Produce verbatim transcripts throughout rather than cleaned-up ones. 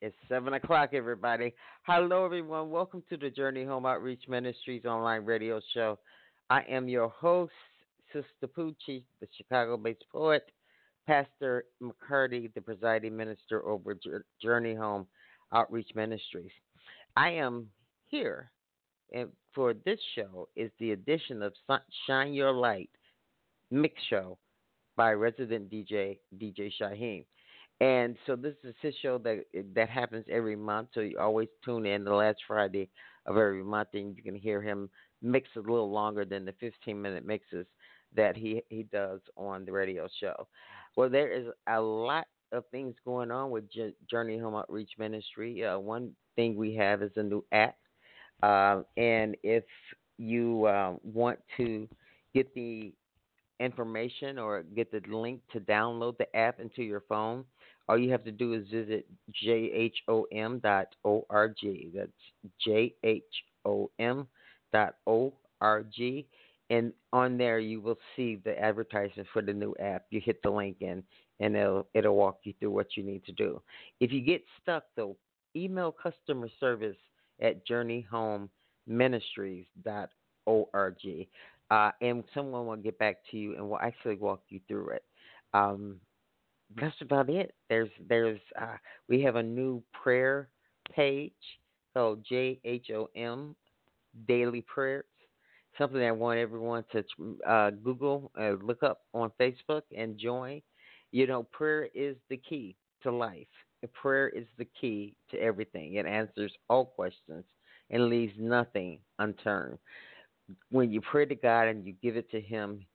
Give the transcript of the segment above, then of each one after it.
It's seven o'clock, everybody. Hello, everyone. Welcome to the Journey Home Outreach Ministries online radio show. I am your host, Sister Poochie, the Chicago based poet, Pastor McCarty, the presiding minister over Journey Home Outreach Ministries. I am here, and for this show is the edition of Shine Your Light Mix Show by resident D J D J Shaheem. And so this is his show that that happens every month. So you always tune in the last Friday of every month, and you can hear him mix a little longer than the fifteen minute mixes that he he does on the radio show. Well, there is a lot of things going on with Journey Home Outreach Ministry. Uh, one thing we have is a new app, uh, and if you uh, want to get the information or get the link to download the app into your phone, all you have to do is visit j h o m dot org. That's j h o m dot org. And on there, you will see the advertisement for the new app. You hit the link in, and it'll, it'll walk you through what you need to do. If you get stuck, though, email customer service at journey home ministries dot org. Uh, and someone will get back to you and will actually walk you through it. Um, that's about it. There's, there's, uh, we have a new prayer page called J H O M Daily Prayers. Something I want everyone to uh, Google, uh, look up on Facebook, and join. You know, prayer is the key to life. Prayer is the key to everything. It answers all questions and leaves nothing unturned. When you pray to God and you give it to Him,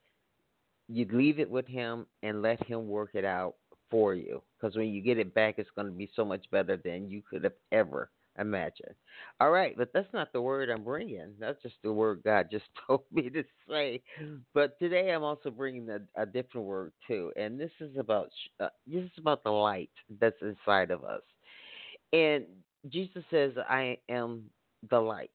you leave it with Him and let Him work it out for you. Because when you get it back, it's going to be so much better than you could have ever imagined. All right, but that's not the word I'm bringing. That's just the word God just told me to say. But today I'm also bringing a, a different word too, and this is about uh, this is about the light that's inside of us. And Jesus says, "I am the light."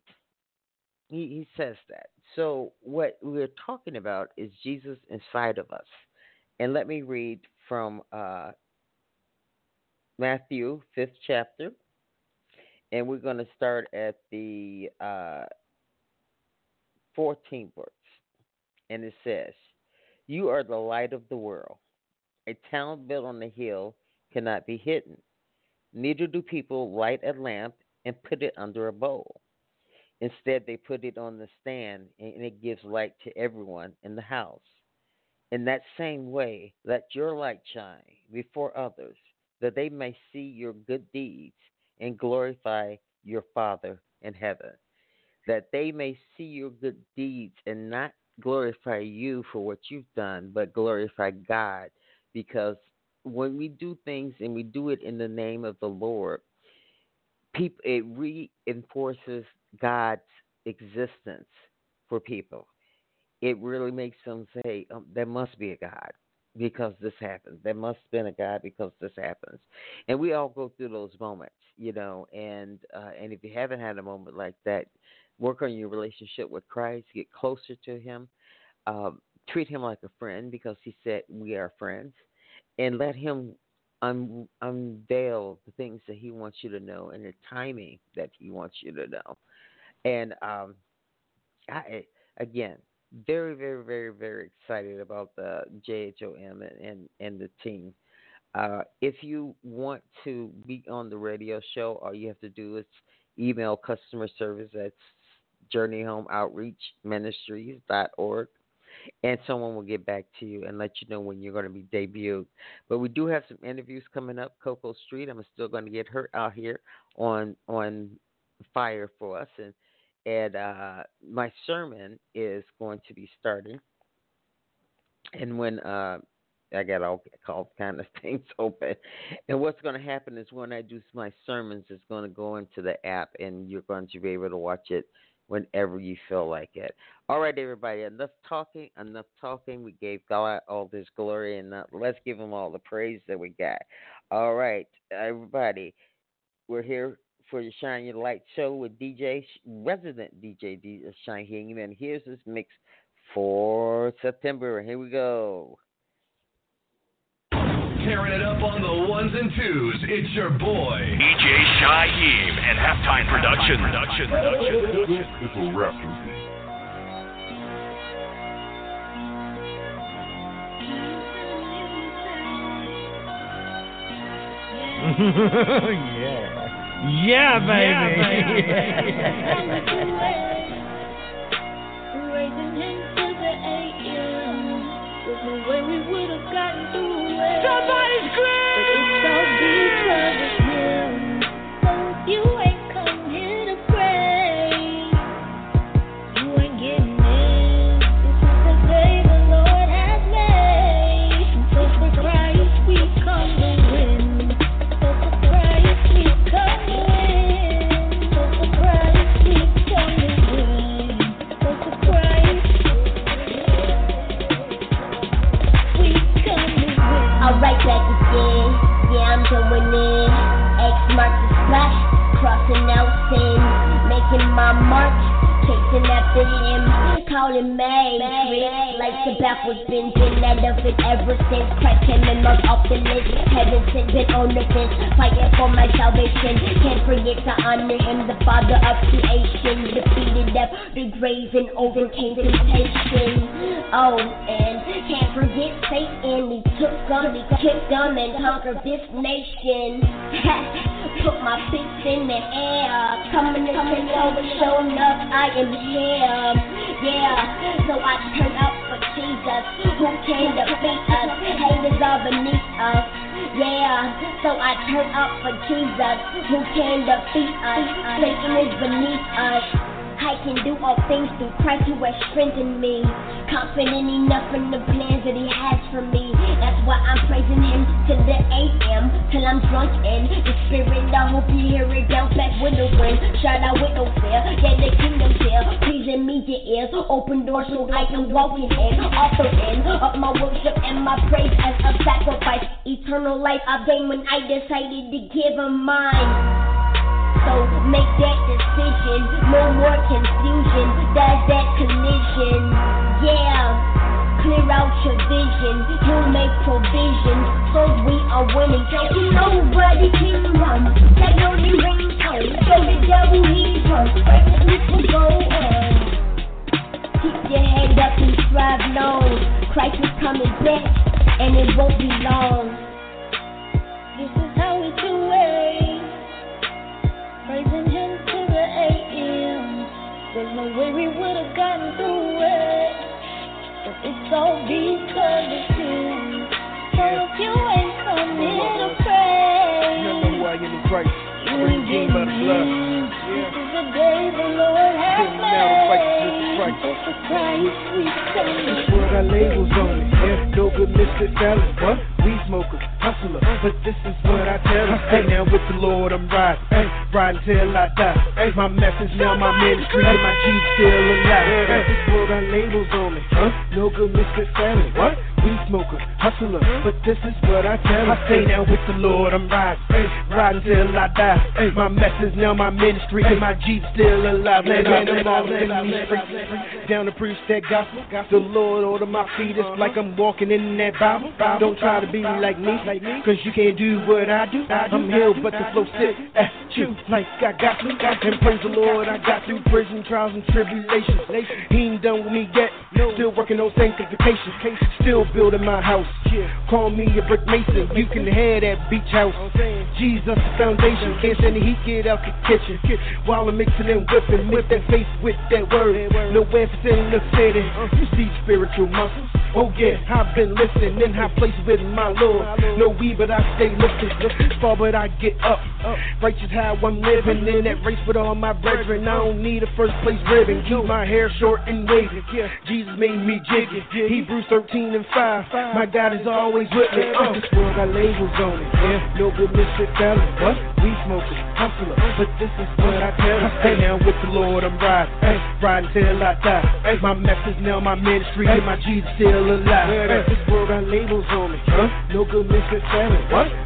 He, he says that. So what we're talking about is Jesus inside of us. And let me read from uh, Matthew, fifth chapter. And we're going to start at the uh, fourteenth verse. And it says, "You are the light of the world. A town built on a hill cannot be hidden. Neither do people light a lamp and put it under a bowl. Instead, they put it on the stand, and it gives light to everyone in the house. In that same way, let your light shine before others, that they may see your good deeds and glorify your Father in heaven. That they may see your good deeds and not glorify you for what you've done, but glorify God. Because when we do things and we do it in the name of the Lord, people, it reinforces God's existence for people. It really makes them say, um, there must be a God because this happens. There must have been a God because this happens. And we all go through those moments, you know, and uh, and if you haven't had a moment like that, work on your relationship with Christ, get closer to Him, um, treat Him like a friend because He said we are friends, and let Him un- unveil the things that He wants you to know and the timing that He wants you to know. And um, I, again, very, very, very, very excited about the J H O M and, and, and the team. Uh, if you want to be on the radio show, all you have to do is email customer service at journey home outreach ministries dot org, and someone will get back to you and let you know when you're going to be debuted. But we do have some interviews coming up. Coco Street, I'm still going to get her out here on on fire for us, and and uh, my sermon is going to be starting. And when uh, I got all, all kind of things open, and what's going to happen is when I do my sermons, it's going to go into the app, and you're going to be able to watch it whenever you feel like it. All right, everybody, enough talking, enough talking. We gave God all this glory, and now let's give Him all the praise that we got. All right, everybody, we're here for the Shine Your Light show with D J, resident D J, D J Shine, and here's this mix for September. Here we go. Tearing it up on the ones and twos, it's your boy, D J Shaheem and Halftime Production. Production. Production. This is Raptor. yeah. Yeah, baby. Yeah, baby. Raising into the A M. There's no way we would have gotten through it. Somebody scream! It's all because of him. So if you ain't come here to pray, you ain't getting in. This is the day the Lord has made. So for Christ we come to win. So for Christ we come to win. So for Christ we come to win. So for Christ we come to win. Alright, back again. Yeah, I'm doing it. X marks the spot, crossing out sin, making my mark, chasing after him, calling May. Like the backwards bending, that of it ever since Christ came and marked off the list. Heaven sent, been on the fence, fighting for my salvation. Can't forget to honor him, the Father of creation. Defeated death, the grave, and overcame temptation. Oh, and can't forget Satan. He took them, he kicked them, and conquered this nation. Put my fists in the air, coming to take over, showing up, I am here. Yeah, so I turn up for Jesus, who came to beat us. Haters are beneath us. Yeah, so I turn up for Jesus, who came to beat us. Satan is beneath us. I can do all things through Christ who has strengthened me. Confident enough in the plans that he has for me. That's why I'm praising him till the A M, till I'm drunk in the spirit. I hope you hear it bounce back with the wind. Shout out with no fear, yeah, the kingdom's here. Please immediate ears, open doors so I can walk in. Offer in of my worship and my praise as a sacrifice. Eternal life I gained when I decided to give him mine. So make that decision, no more confusion, that's that collision. Yeah, clear out your vision, he'll make provisions, so we are winning. Thank you, nobody can run, that only rings home, so the devil he's run, this will go on. Keep your head up and strive long, Christ is coming back, and it won't be long. This is how we do it. Praising him to the A M. There's no way we would have gotten through it. But it's all because of him. So if you ain't come here to pray, you know why you're in Christ. You ain't getting in. This is the day the Lord has made. So for Christ we come. This world got labels on it. Yeah, no good misfit fellas. What? Weed smoker, hustler. But this is what I tell them. Hey, now with the Lord I'm riding. Hey, riding till I die. Hey, my message now my ministry. And my Jeep still alive. Hey, this world got labels on it. Huh? No good misfit fellas. What? Weed smoker, hustler. But this is what I tell them. I say now with the Lord I'm riding. Hey, riding till I die. Hey, my message now my ministry. And my Jeep still alive. Let them all in me straight. Down to preach that gospel. The Lord order my feet. It's like I'm walking in that Bible. Don't try to be like me, cause you can't do what I do. I'm healed, but the flow sit at you like I got to. And praise the Lord, I got through prison trials and tribulations. He ain't done with me yet. Still working on sanctification. Still building my house. Call me a brick mason. You can have that beach house. Jesus the foundation. Can't stand the heat, get out the kitchen. While I'm mixing and whipping with that faith, with that word. No emphasis in the city. You see spiritual muscles. Oh yeah, I've been listening in high places with my Lord. No weed, but I stay lifted. Fall, but I get up. Righteous how I'm living in that race with all my brethren. I don't need a first place ribbon. Keep my hair short and wavy. Jesus made me jiggy. Hebrews thirteen and five. My God is always with me. Uh, this world got labels on it. Yeah, no good misfit fellas. What? Weed smokers, hustler. But this is what I tell them. Hey, now with the Lord I'm riding. Hey, riding till I die. Hey, my message now my ministry. And my Jesus still alive. Hey, this world got labels on it. Huh? No good misfit fellas. What?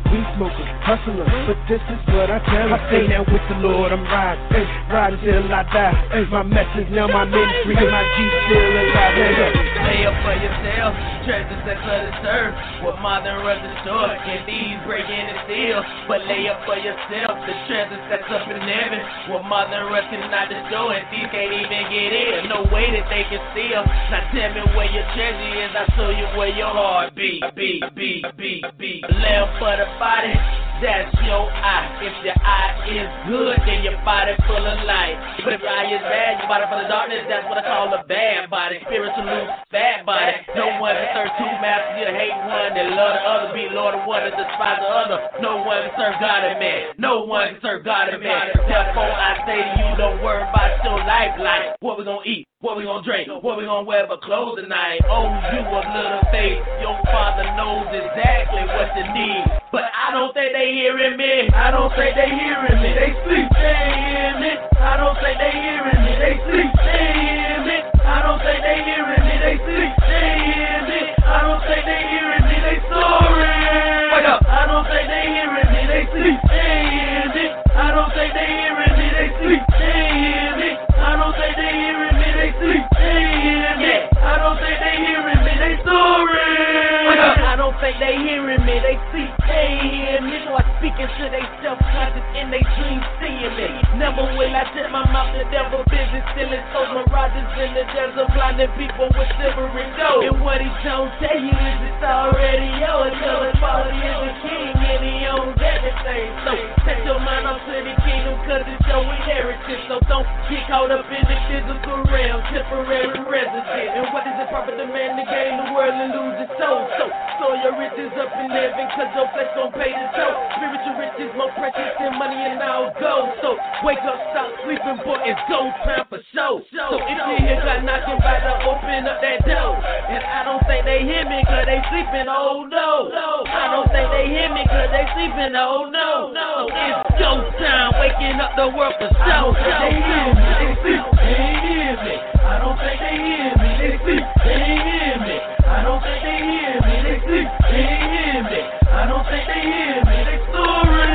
weed smoker, hustler, but this is what I tell her. I say now with the Lord I'm riding, ay, riding till I die. Ay, my message now my ministry, my G still alive. Lay up for yourself, treasures that's undisturbed. What modern runs in store, and these breaking and steal. But lay up for yourself, the treasures that's up in heaven. What modern runs cannot destroy, and these can't even get in. No way that they can steal. Now tell me where your treasure is, I'll show you where your heart beat, beat, beat, beat, beat. Lamp for the body, that's your eye. If your eye is good, then your body full of light. But if your eye is bad, your body full of darkness. That's what I call a bad body. Spiritual loose, bad body. No one can serve two masters. You hate one and love the other. Be Lord of one and despise the other. No one can serve God and man. No one can serve God and man. Therefore I say to you, don't worry about your lifeline. What we gonna eat? What we gonna drink? What we gonna wear for clothes tonight? Oh, you of little faith. Your Father knows exactly what you need. But I don't think they hearing me. I don't think they hearing me. They sleep. They hear me. I don't think they hearing me. They sleep. They hear me. I don't think they hearing me. They sleep. They hear me. I don't think they hearing me. They snoring. Wake up. I don't think they hearing me. They sleep. They hear me. I don't think they hearing me. They sleep. They hear me. I don't think they hearing me. They sleep. They hear me. I don't think they hearing me. They snoring. Wake up. I don't think they hearing me. They sleep. They hear me. So I speak into they self-conscious in they dreams seeing me. Never will I tip my mouth to devil business, stealing souls, mirages in the desert, blinding people with silver and gold. And what he don't tell you is it's already yours. Tell his father is the king and he owns everything. So set your mind up to the kingdom cause it's your inheritance. So don't get caught up in the physical realm, temporary residence. And what does it profit the man to gain the world and lose his soul? So store your riches up in heaven cause your flesh don't pay the toll. Spiritual riches more precious than money and all gold. So wake up, stop sleeping, boy, it's go time for show. So if you hear God knocking by to open up that door. And I don't think they hear me cause they sleeping, oh no. I don't think they hear me cause they sleeping, oh no. So it's go time, waking up the world for show. They hear me, they sleep, they ain't hear me. I don't think they hear me, they sleep, they ain't hear me. I don't think they hear me, they sleep, they ain't hear me. I don't think they hear me, they snoring.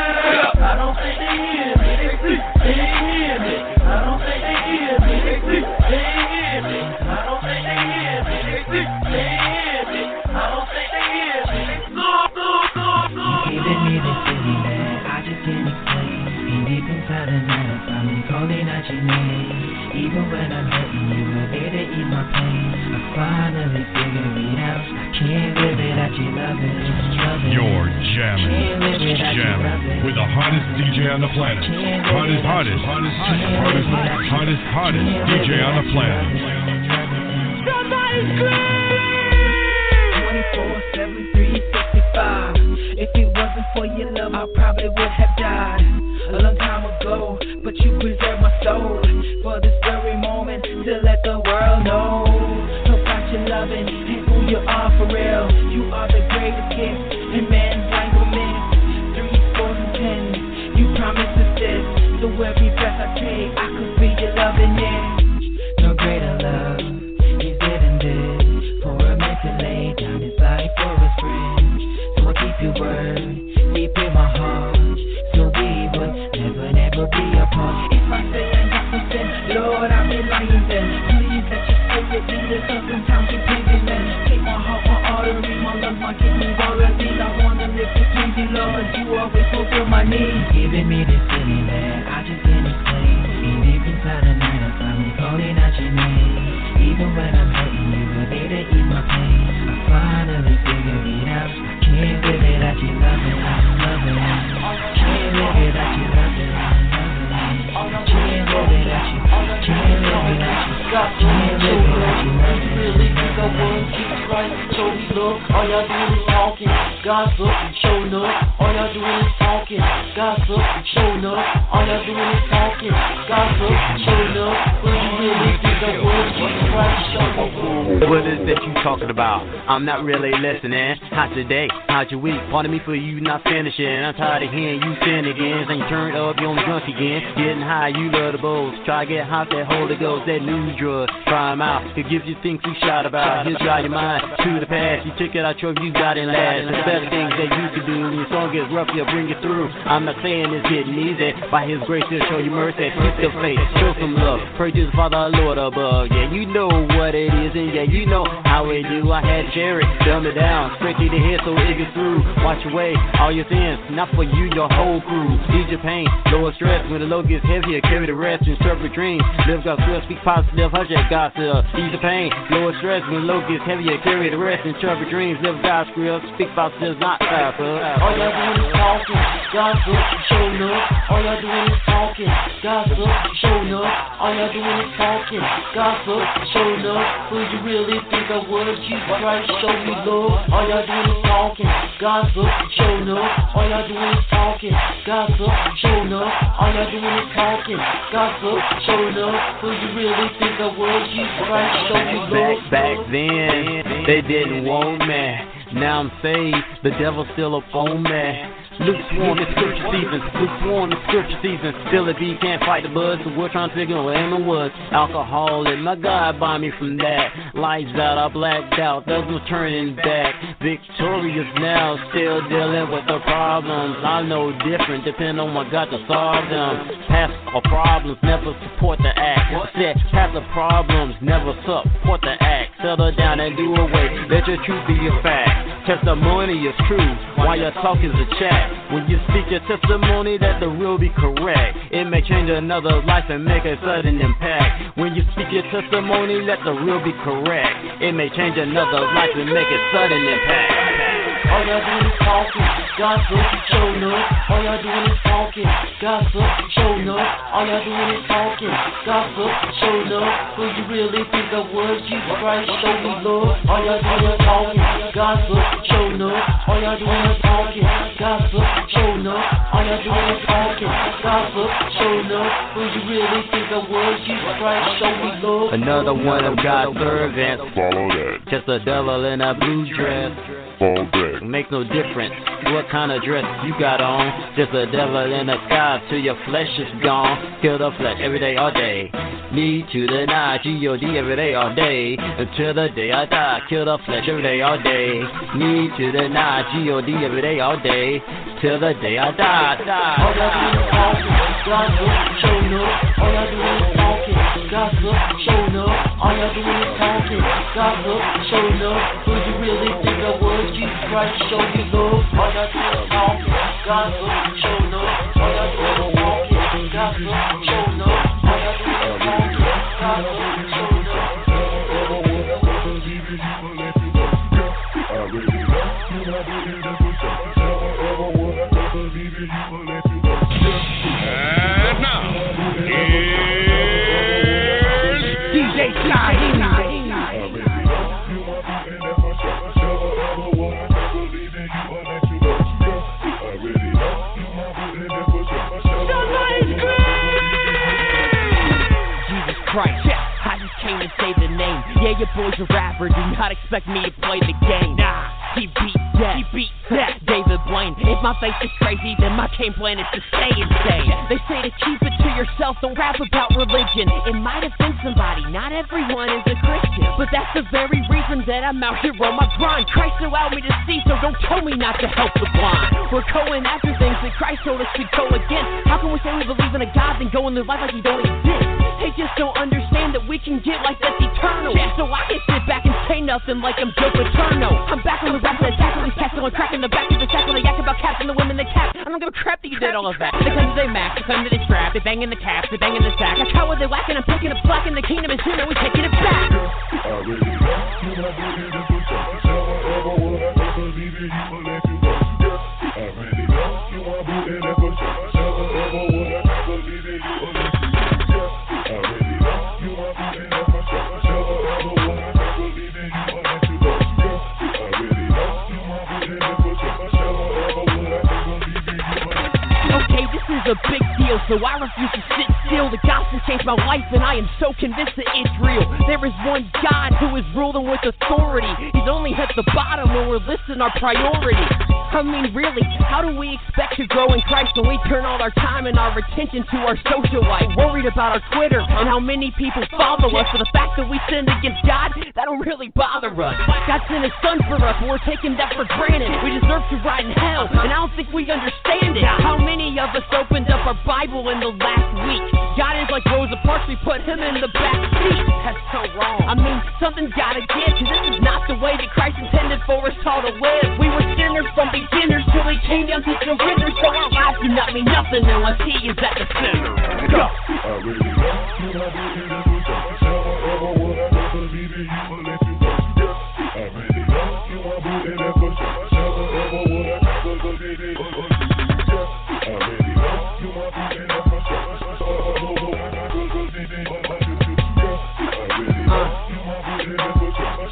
I don't think they hear me, they sleep, they ain't hear me. I don't think they hear me, they sleep, they ain't hear me. I don't think they hear me, they sleep, they ain't hear me. I don't think they hear me, they snore, snore, snore, snore. Giving me this feeling that I just can't explain. And deep inside the night I'm finally calling out your name. Even when I'm hurting you, were there to ease my pain. I finally figured it out. I can't live without you loving, loving. You're jamming, jamming with the hottest D J on the planet. Hottest, hottest, hottest, hottest, hottest, hottest D J on the planet. Somebody's twenty-four seven, three sixty-five. If it wasn't for your love, I probably would have died a long time ago. But you preserved my soul for this very moment to let the world know about your loving and who you are for real. You are the greatest gift in man's life will miss. Three, four, and ten. You promised us this, so every breath I take, I could be your loving it. No greater love is given this for a man to lay down his life for his friends. So I keep your word deep in my heart, so we would never, never be apart. If I say I got to sin, Lord, I'm in lying then. Please let your spirit lead us up in time to please man. Take my heart, my artery, my lungs, my kidneys, all of these. I wanna live to please you, Lord. You always fulfill my needs. Giving me this feeling that I just can't explain. And deep inside the night, I'm finally calling out your name. Even when I'm hurting you, were there to ease my pain. I finally figured it out. I can't live without you loving, loving. Can't live without you loving, loving. Can't live without you, can't live without you. Can't live without you loving. Really think I wouldn't keep right, so we look. All y'all doing is talking, gossip and showing up. All y'all doing is talking. gossip, showing up. All y'all doing is talking, gossip, showing up. Will you really think I would? Jesus Christ, show me. What is that you talking about? I'm not really listening. How's your day? How's your week? Pardon me for you not finishing. I'm tired of hearing you sin again. Ain't you turned up, you on the drunk again. Getting high, you love the bowls. Try to get hot, that Holy Ghost, that new drug. Try 'em out. It gives you things you shout about. He'll drive your mind to the past. You took it out your you got it last. The better things that you can do. When your song gets rough, he'll bring you through. I'm not saying it's getting easy. By his grace, he'll show you mercy. Keep your faith, show some love. Praise his Father, Lord above. Yeah, you know what it is, and yeah, you know how it do. I had Jerry dumb it down, straight to the head so it gets through. Watch away all your sins, not for you, your whole crew. Ease your pain, lower stress. When the load gets heavier, carry the rest, interpret dreams. Live God's will, speak positive, hush that gossip. Ease the pain, lower stress. When the load gets heavier, carry the rest, interpret dreams. Live God's will, speak positive, not gossip. All y'all doing is talking, gossip, showing up. All y'all doing is talking, gossip, showing up. All y'all doing is talking, gossip, showing up. Who you really think I was? Jesus Christ, show me love. All y'all doing is talking, gossip, showing up. All y'all doing is talking, gossip, showing up. All y'all doing is talking, gossip, showing up. Who you really think I was? Jesus Christ, show me love. Back, back then, they didn't want me. Now I'm saved, the devil's still up on me. Lukewarm in scripture season, lukewarm in scripture season. Still if he can't fight the buzz, so we're trying to figure out what Emma was. Alcohol and my God buy me from that. Lights out, I blacked out, there's no turning back. Victorious now, still dealing with the problems. I know different, depend on what God to solve them. Past or problems never support the act. Said past the problems never support the act. Settle down and do away, let your truth be your fact. Testimony is true, while your talk is a chat. When you speak your testimony, that the real be correct. It may change another life and make a sudden impact. When you speak your testimony, let the real be correct. It may change another life and make a sudden impact. All y'all doing is talking, gossip, showing up. All y'all doing is talking, gossip, showing up. All y'all doing is talking, gossip, showing up. Who you really think I was? Jesus Christ, show me love. All y'all doing is talking, gossip, showing up. All y'all doing is talking, gossip, showing up. All y'all doing is talking, gossip, showing up. Who you really think I was? Jesus Christ, show me love. Another one of God's servants. Follow that. Just a devil in a blue dress. Fall back. Makes no difference what kind of dress you got on. Just a devil in the sky till your flesh is gone. Kill the flesh every day, all day. Need to deny G O D every day, all day. Until the day I die. Kill the flesh every day, all day. Need to deny G O D every day, all day. Till the day I die. die. All y'all doing is talking, gossip, showing up. All y'all doing is talking, gossip, showing up. All y'all doing is talking, gossip, showing up. Who you really think I was? Jesus Christ, show me love. All y'all doing is talking, gossip, showing up. All y'all doing is talking, gossip, showing up. All y'all doing is talking, gossip, showing up. And now, here's D J Shine. Christ, yeah, I just came to say the name. Yeah, your boy's a rapper, do not expect me to play the game. Nah, he beat that, he beat that. David Blaine, if my face is crazy, then my game plan is to stay insane. They say to keep it to yourself, don't rap about religion. It might offend somebody, not everyone is a Christian. But that's the very reason that I'm out here on my grind. Christ allowed me to see, so don't tell me not to help the blind. We're going after things that Christ told us to go against. How can we say we believe in a God and go in their life like he don't exist? They just don't understand that we can get like that's eternal. Yeah, so I can sit back and say nothing like I'm Joe Paterno. I'm back on the rap that attack on these cats, going crack in the back of the sack when they yak about caps and the women that cap. I don't give a crap that you did all of that. They claim that they max, they claim that they strap, they bang in the caps, they bang in the sack. Like how are they whacking? I'm picking up slack in the kingdom is here, and we taking it back. this is a big deal, so I refuse to sit still. The gospel changed my life, and I am so convinced that it's real. There is one God who is ruling with authority. He's only at the bottom when we're listing our priorities. I mean, really, how do we expect to grow in Christ when we turn all our time and our attention to our social life? Worried about our Twitter and how many people follow us. For the fact that we sin against God, that don't really bother us. God sent His Son for us, but we're taking that for granted. We deserve to ride in hell, and I don't think we understand it. How many of us opened up our Bible in the last week? God is like Rosa Parks, we put Him in the back seat. That's so wrong. I mean, something's gotta give, cause this is not the way that Christ intended for us all to live. We were sinners from beginners till He came down to surrender. So our lives do not mean nothing unless He is at the center. Go! I really love you, I believe in you, ever would I never believe in you unless you go. I really love you, I believe in you, ever would I never believe in you unless you go. I really love you, I believe in you, ever would I never believe in you unless you go. I really love you, I believe in you, ever would I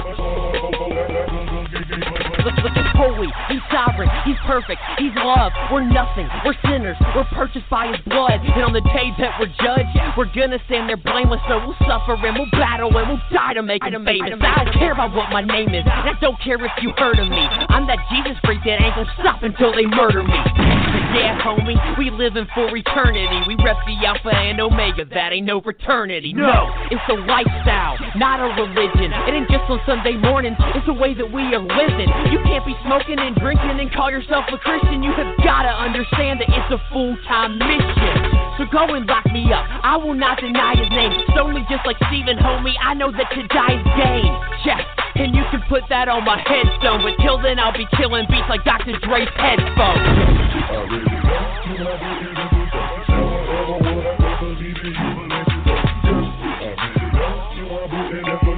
never believe in you. Look, look, He's holy, He's sovereign, He's perfect, He's love. We're nothing, we're sinners, we're purchased by His blood. And on the day that we're judged, we're gonna stand there blameless. So we'll suffer and we'll battle and we'll die to make Him famous. I don't care about what my name is, and I don't care if you heard of me. I'm that Jesus freak that ain't gonna stop until they murder me. Yeah, homie, we living for eternity. We rep the Alpha and Omega, that ain't no fraternity. No, it's a lifestyle, not a religion. It ain't just on Sunday mornings, it's the way that we are living. You can't be smoking and drinking and call yourself a Christian. You have gotta understand that it's a full-time mission. So go and lock me up, I will not deny His name. Stone me just like Stephen, homie, I know that to die is gain. Yeah, and you can put that on my headstone, but till then I'll be killing beats like Doctor Dre's headphones. I really love you, I believe in you, ever would I never believe in you unless you go. I really love you, I believe in you, ever would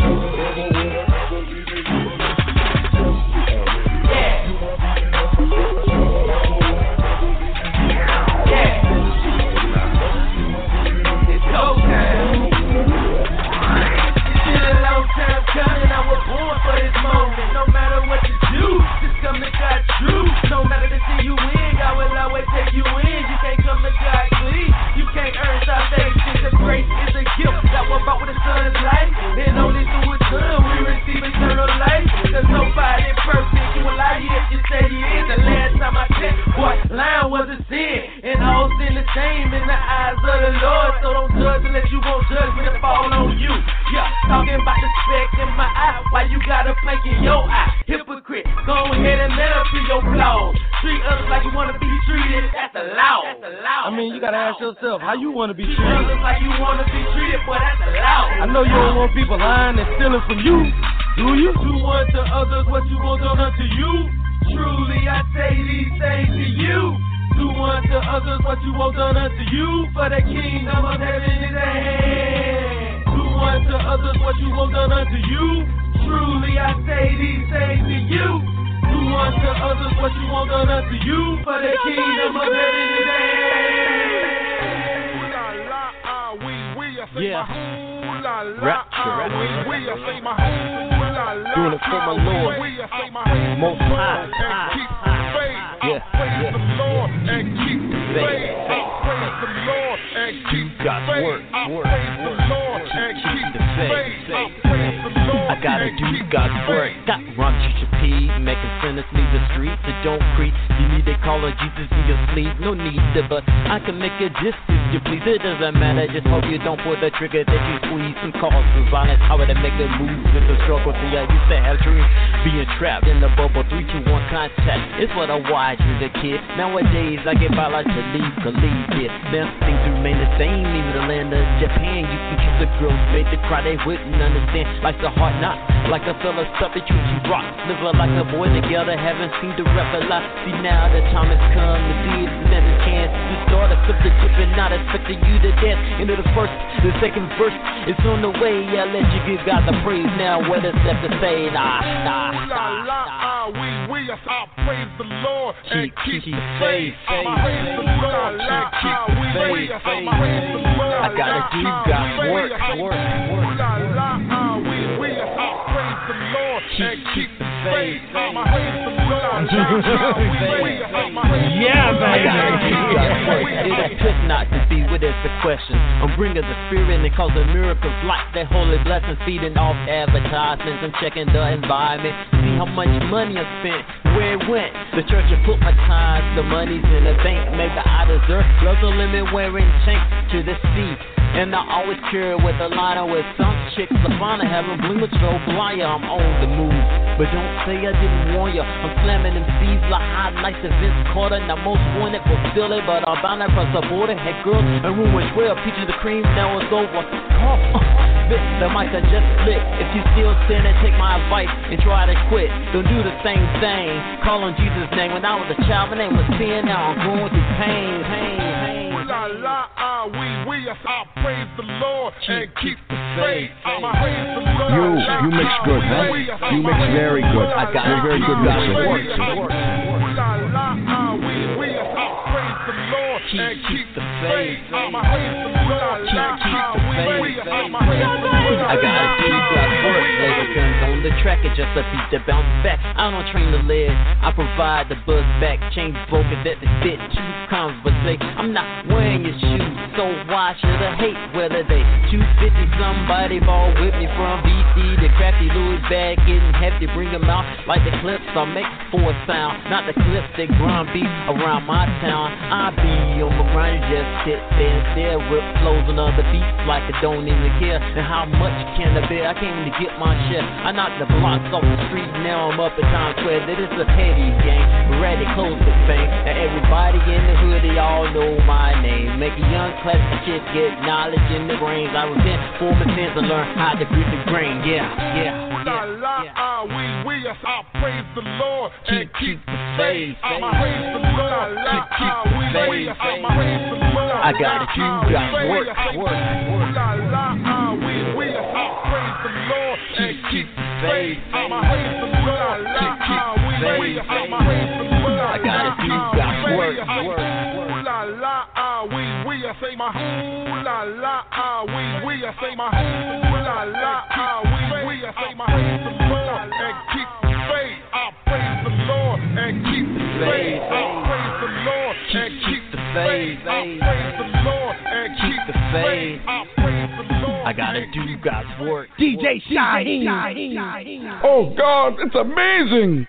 I never believe in you unless you go. I really love you, I believe in you, ever would I never believe in you. Yeah. It's go time. It's been a long time coming, I was born for this moment. No matter what you do, just come to God true. No matter the thing you win, God will always take you in. You can't come to God clean, you can't earn salvation. The grace is a gift that was brought with the Son's life. And only through His Son we receive eternal life. There's nobody perfect, you a lie if you say He is. The last time I checked, boy, lying was a sin. And all sin the same in the eyes of the Lord. So don't judge unless you won't judge when it fall on you. Yeah, talking about the speck in my eye, why you got a plank in your eye? Hypocrite, go ahead and let up to your flaws. Treat others like you wanna be treated, that's a law. That's a law. I mean, you gotta ask yourself, how you wanna be Treat treated? others like you wanna be treated, boy, that's a law. I know you don't want people lying and stealing from you, do you? Do unto others what you want done unto you. Truly I say these things to you. Do unto others what you want done unto you. For the kingdom of heaven is at hand. Do unto others what you want done unto you. Truly I say these things to you. Do unto others what you want done unto you. For the kingdom of heaven is at hand. Yeah. Rapture. Doing it for my Lord. Most high. Yeah. Yeah. The Lord and keep the faith. Praise the Lord and keep God's word. Praise the Lord and keep the faith. Praise the Lord. I gotta do God's work. Got run to P, making sinners leave the streets. So don't creep. You need to call on Jesus in your sleep. No need to, but I can make it just if you please. It doesn't matter. Just hope you don't pull the trigger that you squeeze and cause some violence. How would I make a move with the struggle? See, I used to have dreams, being trapped in the bubble. Three, two, one contact. It's what I watched as a kid. Nowadays, I get by like to leave, believe it. Now things remain the same. Even the land of Japan, you can kiss a girl straight to cry. They wouldn't understand. Like the heart not, like a fella stuff that you keep rock. Live like a boy together, haven't seen the rebel life. See now the time has come to see it in the chance. You start to flip the chip and not expecting you to dance. Into the first, the second verse, it's on the way. I let you give God the praise now. What is left to say? Nah, nah, nah, nah. We, we, I praise the Lord and Keep, keep keep the faith, faith. faith, Praise the faith. Lord and keep the faith. Praise the Lord. I gotta do God's work, work, work. We, we, I praise the Lord and keep the faith. Praise the Lord. Yeah, I gotta do baby. God's work. question. I'm bringing the spirit and causing miracles like that holy blessing, feeding off advertisements. I'm checking the environment, see how much money I spent, where it went. The church will put my time, the money's in the bank. Maybe I deserve love the limit wearing chains to the sea. And I always carry with a liner with some chicks. I finally have a bling with strobe liar. I'm on the move, but don't say I didn't warn ya. I'm slamming them C's like highlights of Vince Carter. Now most wanted for Philly, but I'm bound across the border. Had girls and room was well, peaches the cream, now it's over. Call, uh, spit the mic I just split. If you still sin and take my advice and try to quit, don't do the same thing. Call on Jesus' name. When I was a child, my name was sin. Now I'm going through pain, pain, pain. La la ah we we I praise the Lord and keep the faith. I praise the Lord. You you mix good, huh? You mix very good. I got You're very good mixer. La la ah we we I praise the Lord and keep the faith. I praise the Lord. La ah we we I praise the Lord. I gotta do God's work. Lay the guns on the track and just a beat to bounce back. I don't train the lead, I provide the buzz back. Chains broken that they fit. Two conversate. I'm not wearing your shoes, so why should I hate whether they two fifty somebody ball with me from B C to crafty Louis bag getting hefty. Bring them out like the clips I make for a sound, not the clips that grind beat around my town. I be on my grind, just sit there and stare, rip flows on other beats like I don't even care. And how much can I bear? I came to get my share. I knocked the blocks off the street, now I'm up in Times Square. That is a petty game, ready close to fame. And everybody in the hood, they all know my name. Make a young classic kid get knowledge in the brains. I repent for my sins and learn how to grit the grain. Yeah, yeah, La la ah we we I praise the Lord and keep the faith. I praise the Lord. La ah we we I praise the Lord. I gotta do God's work, work, work. La la ah we we I praise the Lord and keep the faith. I praise the Lord. La ah we we I praise the Lord. I gotta do God's work, work, work. La la ah we we I say my la la ah we we I say my la la ah we we I say my praise the Lord and keep the faith. I praise the Lord and keep the faith. I praise the Lord and keep the faith. I praise the Lord and keep the faith. I praise the Lord. I gotta do God's work. D J Shaheen. Oh God, it's amazing.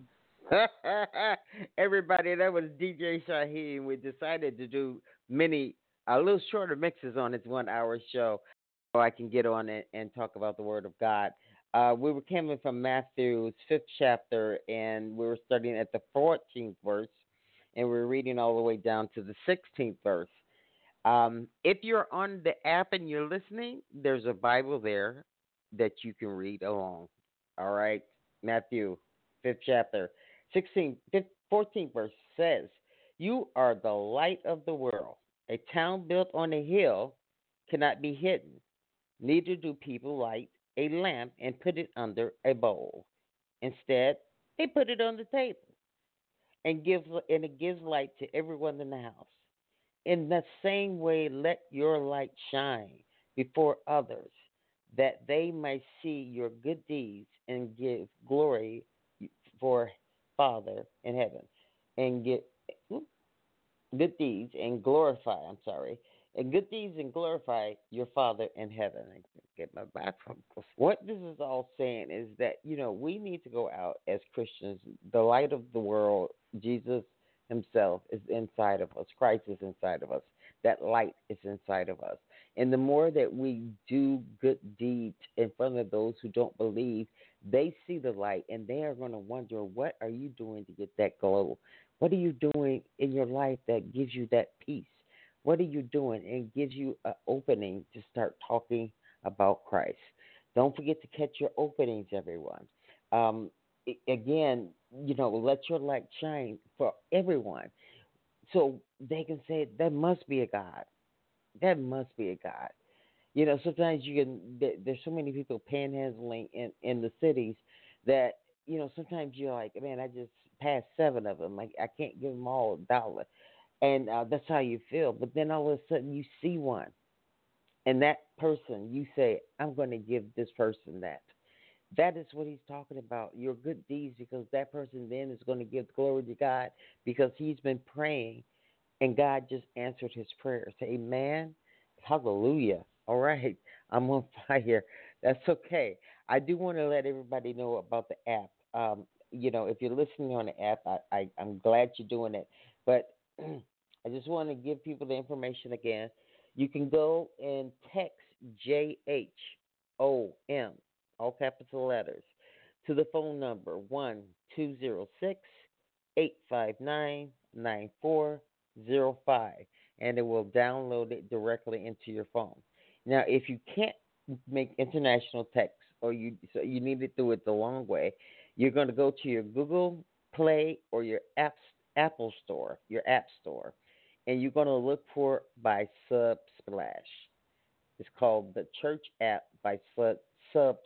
Everybody, that was D J Shaheen. We decided to do many, a little shorter mixes on this one-hour show, so I can get on it and talk about the Word of God. Uh, we were coming from Matthew's fifth chapter, and we were starting at the fourteenth verse, and we we're reading all the way down to the sixteenth verse. Um, if you're on the app and you're listening, there's a Bible there that you can read along. All right, Matthew, fifth chapter, sixteenth, fourteenth verse says, "You are the light of the world. A town built on a hill cannot be hidden. Neither do people light a lamp and put it under a bowl. Instead, they put it on the table and gives and it gives light to everyone in the house. In the same way, let your light shine before others, that they may see your good deeds and give glory for Father in heaven, and get good deeds and glorify. I'm sorry, and good deeds and glorify your Father in heaven." I get my back from what this is all saying is that, you know, we need to go out as Christians. The light of the world, Jesus Himself, is inside of us. Christ is inside of us. That light is inside of us. And the more that we do good deeds in front of those who don't believe, they see the light and they are going to wonder, what are you doing to get that glow? What are you doing in your life that gives you that peace? What are you doing and gives you an opening to start talking about Christ? Don't forget to catch your openings, everyone. Um, again, you know, let your light shine for everyone so they can say, there must be a God. There must be a God. You know, sometimes you can, there, there's so many people panhandling in, in the cities that, you know, sometimes you're like, man, I just passed seven of them. Like, I can't give them all a dollar. And uh, that's how you feel. But then all of a sudden you see one. And that person, you say, I'm going to give this person that. That is what he's talking about, your good deeds, because that person then is going to give glory to God because he's been praying and God just answered his prayer. Say, amen. Hallelujah. All right. I'm on fire. That's okay. I do want to let everybody know about the app. Um, you know, if you're listening on the app, I, I, I'm glad you're doing it. But I just want to give people the information again. You can go and text J H O M, all capital letters, to the phone number one two zero six, eight five nine, nine four zero five, and it will download it directly into your phone. Now, if you can't make international text, or you so you need to do it the long way, you're going to go to your Google Play or your app, Apple Store, your App Store, and you're going to look for by Subsplash. It's called the Church App by Subsplash.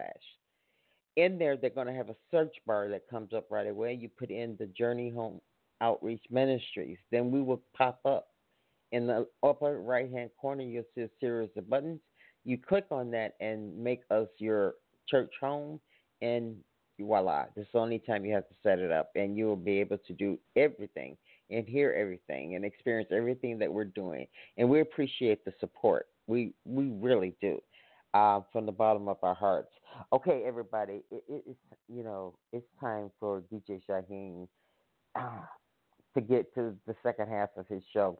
In there, they're going to have a search bar that comes up right away. You put in the Journey Home Outreach Ministries. Then we will pop up. In the upper right-hand corner, you'll see a series of buttons. You click on that and make us your church home, and voila. This is the only time you have to set it up, and you will be able to do everything and hear everything and experience everything that we're doing. And we appreciate the support. We we really do, uh, from the bottom of our hearts. Okay, everybody, it, it, it's you know it's time for D J Shyheim uh, to get to the second half of his show.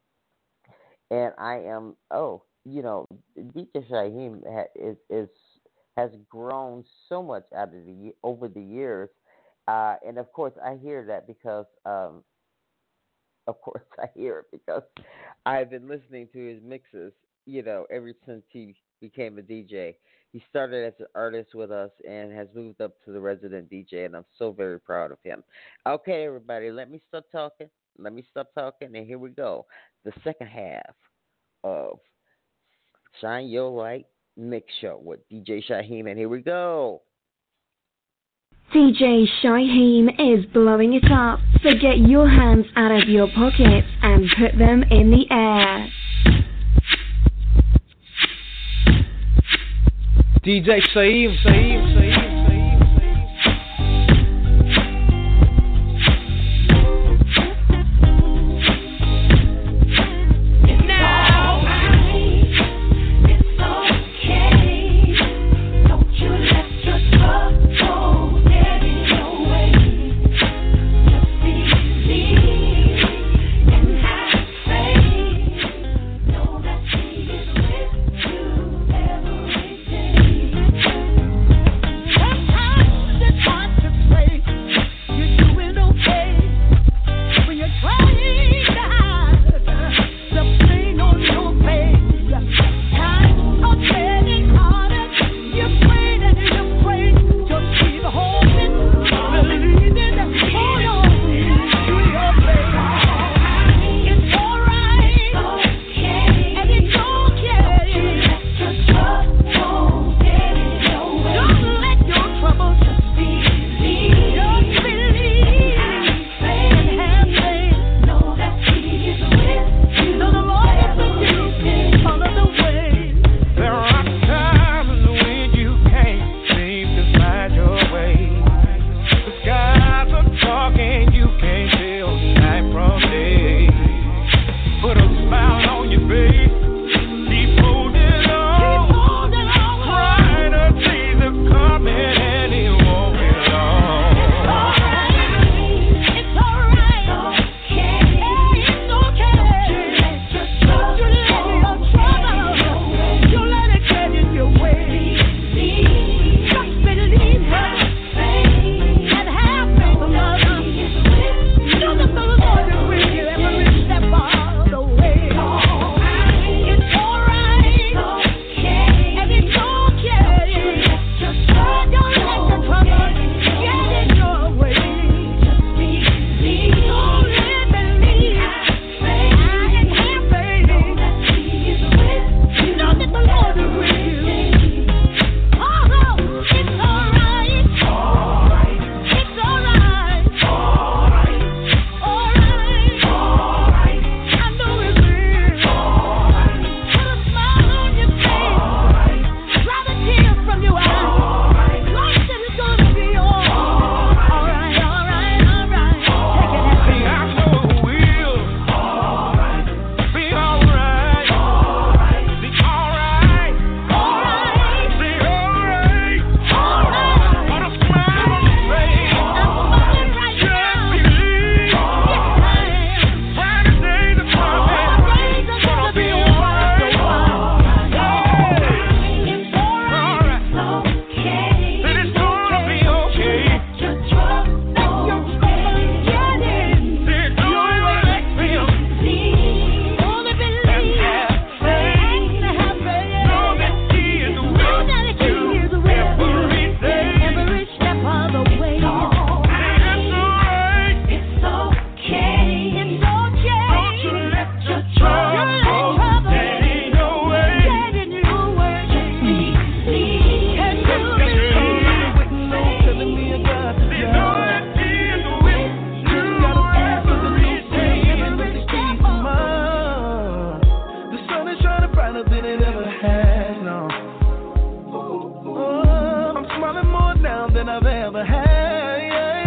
And I am, oh, you know, D J Shyheim ha, is, is has grown so much out of the over the years, uh, and of course I hear that because, um, of course I hear it because I've been listening to his mixes, you know, ever since he became a D J. He started as an artist with us and has moved up to the resident D J, and I'm so very proud of him. Okay, everybody, let me stop talking. Let me stop talking, and here we go. The second half of Shine Your Light Mix Show with D J Shyheim, and here we go. D J Shyheim is blowing it up, so get your hands out of your pockets and put them in the air. D J Shyheim, Shyheim, Shyheim. Hey!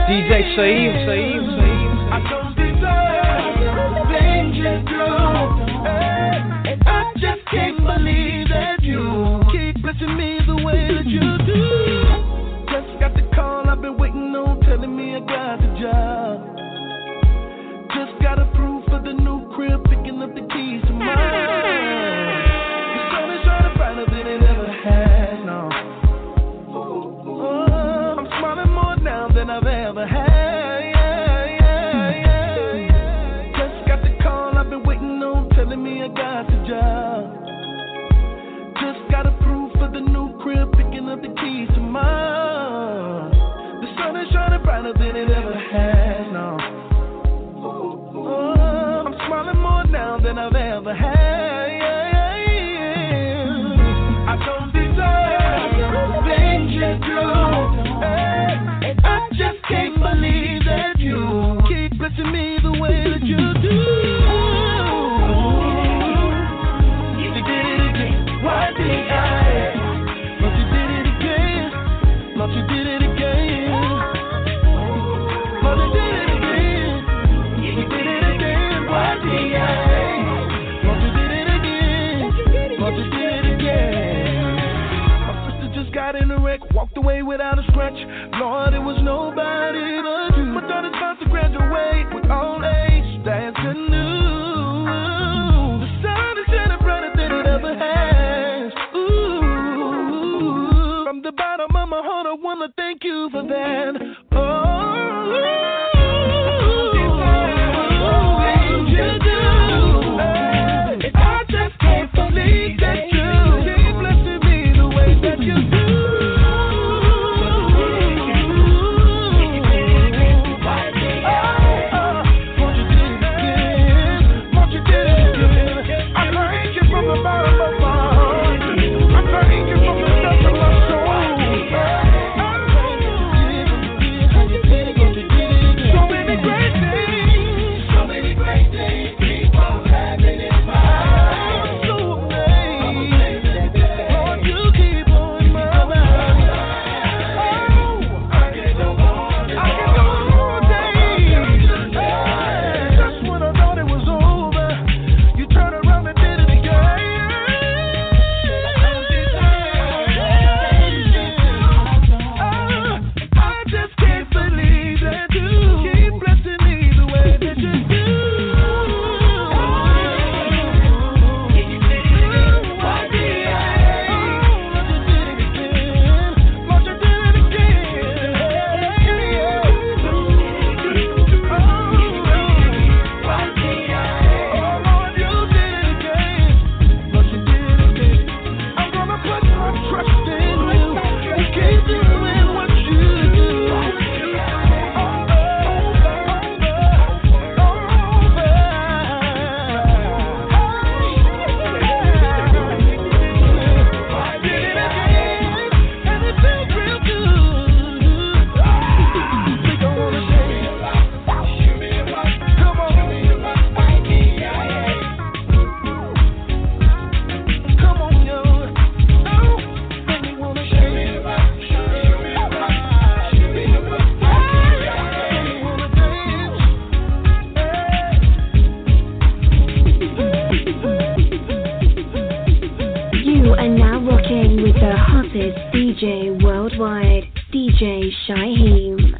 D J Shaheem, Shaheem, Shaheem. I don't deserve the things you do. And I just can't believe that you keep blessing me the way that you do. Just got the call I've been waiting on, telling me I got the job. Just got approved for the new crib, picking up the keys to mine. The sun is shining brighter than it ever has, no. Oh, I'm smiling more now than I've ever had. Yeah, yeah, yeah. Just got the call I've been waiting on, telling me I got the job. Just got approved for the new crib, picking up the keys to mine. The sun is shining brighter than it ever has, no. Oh, I'm smiling more now than I've ever had. Yeah, yeah, yeah. I don't deserve the things you do. And I just can't believe that you keep blessing me the way that you do. You did it again. Why did I? But you did it again. But you did it again. But you did it again. You did it again. Why did I? But you did it again. But you did it again. My sister just got in a wreck, walked away without a scratch. Lord, it was nobody but you. My daughter's about to graduate with all A's. That's good news. The sun is shining brighter than it ever has. Ooh. From the bottom of my heart, I wanna thank you for that. Oh. You do. Hey, I just can't believe that you keep blessing me the way that you do. D J Shaheem.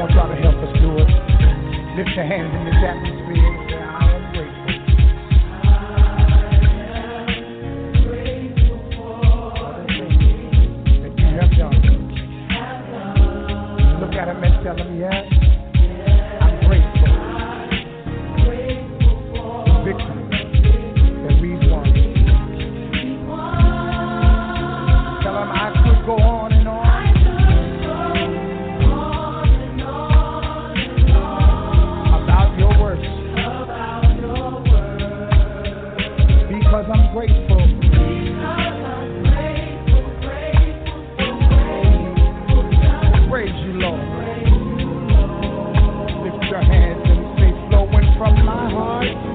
want y'all to help us do it. Lift your hands in this atmosphere and say, I am grateful. Look at him and tell him, yes, I'm grateful. The victory that we've won. Tell him I could go on and on. About your works. Because I'm grateful. Praise you, Lord. Lift your hands and say, flowing from my heart.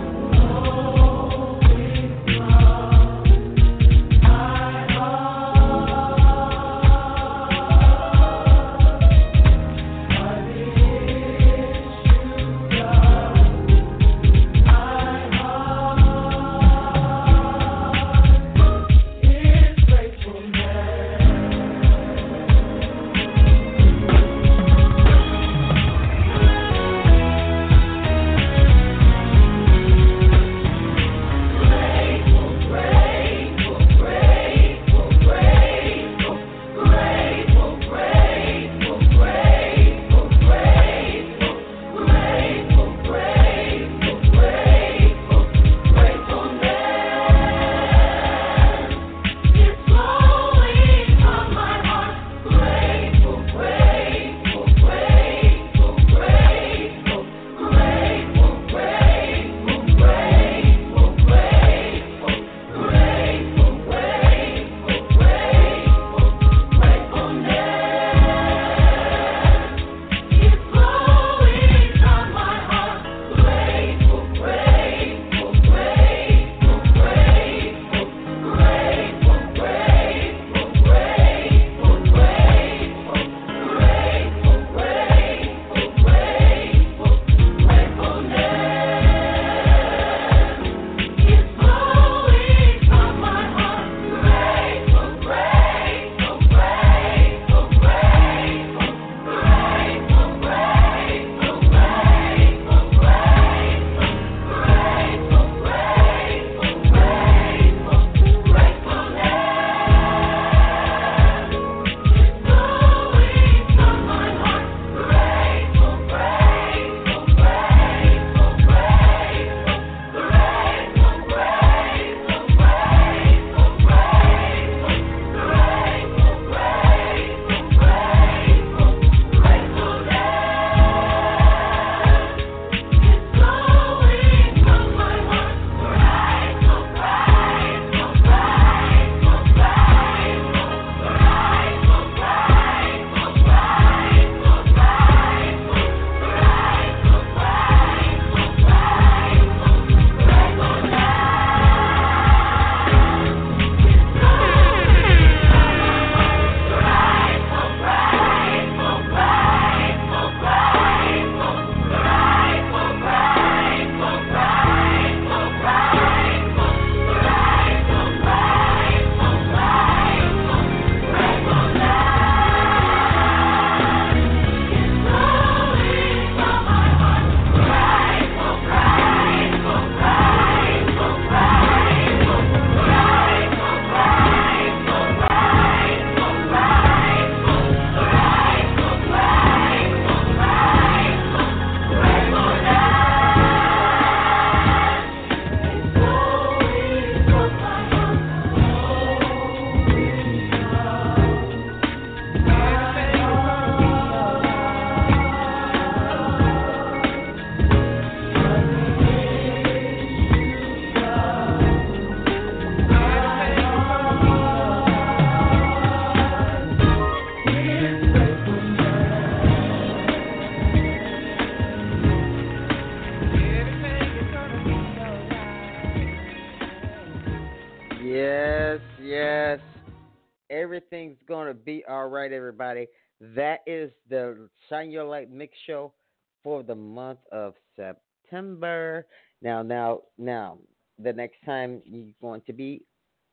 everything's going to be all right, everybody. That is the Shine Your Light Mix Show for the month of September. Now, now, now, the next time you're going to be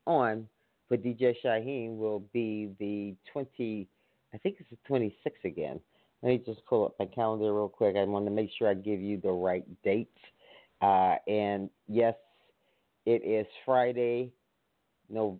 on for D J Shyhiem will be the twenty, I think it's the twenty-sixth again. Let me just pull up my calendar real quick. I want to make sure I give you the right dates. Uh, and yes, it is Friday, no,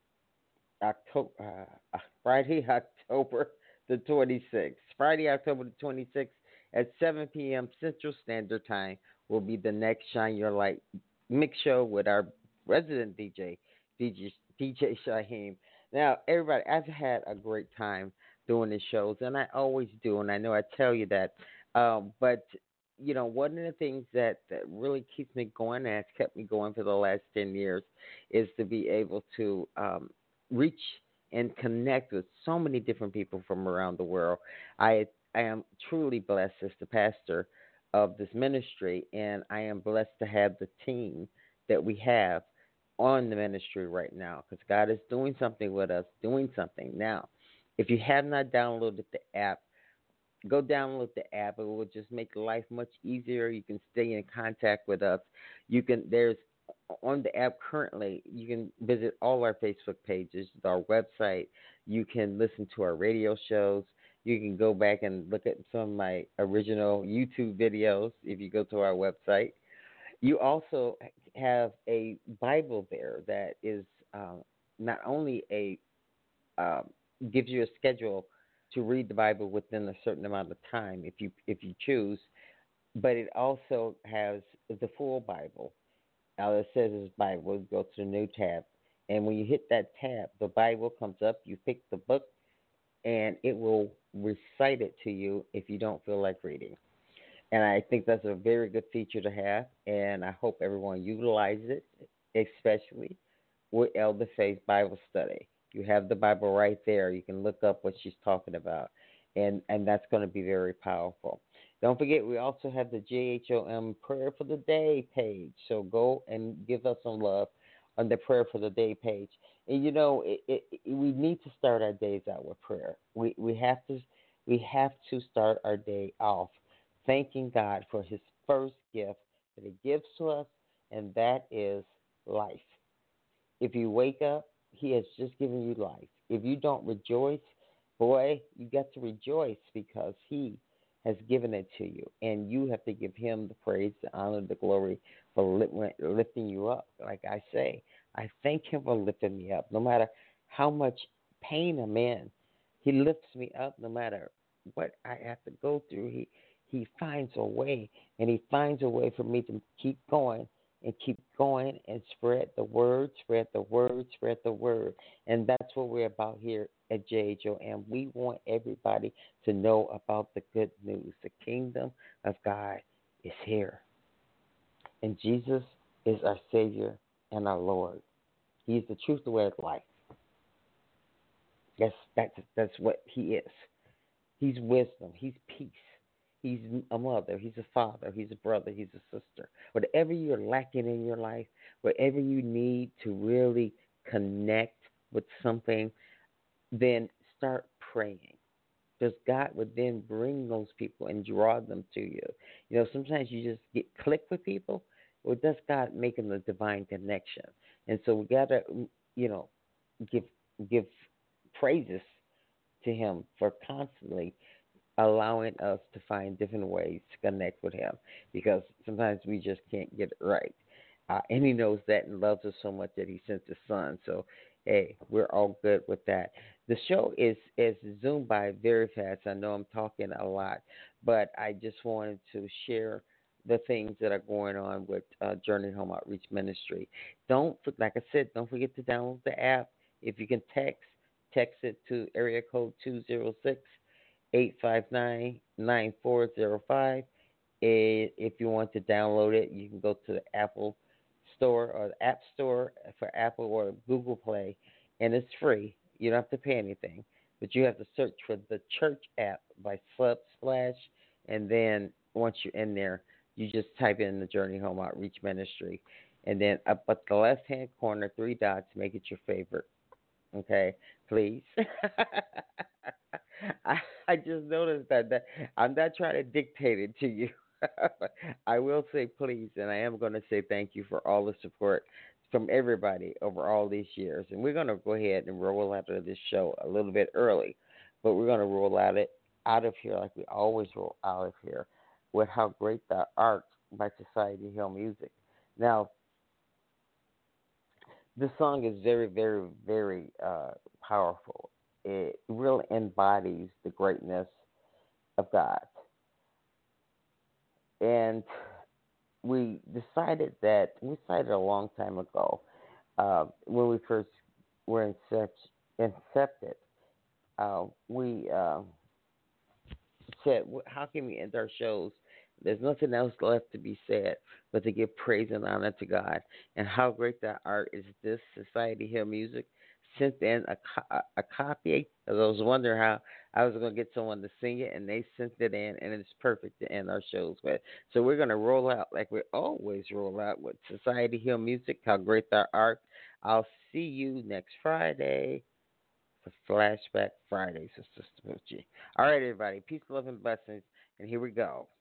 October, uh, Friday, October the twenty-sixth. Friday, October the twenty-sixth at seven p.m. Central Standard Time will be the next Shine Your Light mix show with our resident D J, D J, D J Shaheem. Now, everybody, I've had a great time doing the shows, and I always do, and I know I tell you that. Um, but, you know, one of the things that, that really keeps me going, and has kept me going for the last ten years, is to be able to um, reach and connect with so many different people from around the world. I, I am truly blessed as the pastor of this ministry, and I am blessed to have the team that we have on the ministry right now, because God is doing something with us, doing something now. If you have not downloaded the app, go download the app. It will just make life much easier. You can stay in contact with us. You can there's on the app currently, you can visit all our Facebook pages, our website. You can listen to our radio shows. You can go back and look at some of my original YouTube videos if you go to our website. You also have a Bible there that is uh, not only a uh, gives you a schedule to read the Bible within a certain amount of time if you if you choose, but it also has the full Bible. Now it says it's Bible. Go to the new tab, and when you hit that tab, the Bible comes up. You pick the book, and it will recite it to you if you don't feel like reading. And I think that's a very good feature to have, and I hope everyone utilizes it, especially with Elder Faith Bible Study. You have the Bible right there. You can look up what she's talking about, and, and that's going to be very powerful. Don't forget, we also have the J H O M Prayer for the Day page, so go and give us some love on the Prayer for the Day page. And, you know, it, it, it, we need to start our days out with prayer. We we have to we have to start our day off thanking God for his first gift that he gives to us, and that is life. If you wake up, he has just given you life. If you don't rejoice, boy, you got to rejoice because he has given it to you, and you have to give him the praise, the honor, the glory for lifting you up. Like I say, I thank him for lifting me up. No matter how much pain I'm in, he lifts me up no matter what I have to go through. He He finds a way, and he finds a way for me to keep going and keep going and spread the word, spread the word, spread the word. And that's what we're about here at J H O M. We want everybody to know about the good news. The kingdom of God is here. And Jesus is our Savior and our Lord. He's the truth, the way, of life. That's, that's, that's what he is. He's wisdom. He's peace. He's a mother, he's a father, he's a brother, he's a sister. Whatever you're lacking in your life, whatever you need to really connect with something, then start praying. Because God would then bring those people and draw them to you. You know, sometimes you just get click with people. Well, that's God making the divine connection. And so we got to, you know, give give praises to him for constantly allowing us to find different ways to connect with him, because sometimes we just can't get it right. Uh, and he knows that and loves us so much that he sent his son. So, hey, we're all good with that. The show is, is zoomed by very fast. I know I'm talking a lot, but I just wanted to share the things that are going on with uh, Journey Home Outreach Ministry. Don't, like I said, don't forget to download the app. If you can text, text it to area code two zero six, eight five nine, nine four zero five. If you want to download it, you can go to the Apple Store or the App Store for Apple or Google Play, and it's free. You don't have to pay anything, but you have to search for the church app by Subsplash, and then once you're in there, you just type in the Journey Home Outreach Ministry, and then up at the left-hand corner, three dots, make it your favorite. Okay, please. I, I just noticed that, that I'm not trying to dictate it to you. I will say please, and I am going to say thank you for all the support from everybody over all these years. And we're going to go ahead and roll out of this show a little bit early, but we're going to roll out it out of here like we always roll out of here with How Great Thou Art by Society Hill Music. Now, this song is very, very, very uh, powerful. It really embodies the greatness of God. And we decided that, we decided a long time ago, uh, when we first were incept, incepted, uh, we uh, said, how can we end our shows? There's nothing else left to be said but to give praise and honor to God. And How Great Thou Art is this Society Hill Music. Sent in a, co- a copy. I was wondering how I was going to get someone to sing it, and they sent it in, and it's perfect to end our shows with. So we're going to roll out like we always roll out with Society Hill Music, How Great Thou Art. I'll see you next Friday for Flashback Friday, Sister Smoochie. All right, everybody. Peace, love, and blessings. And here we go.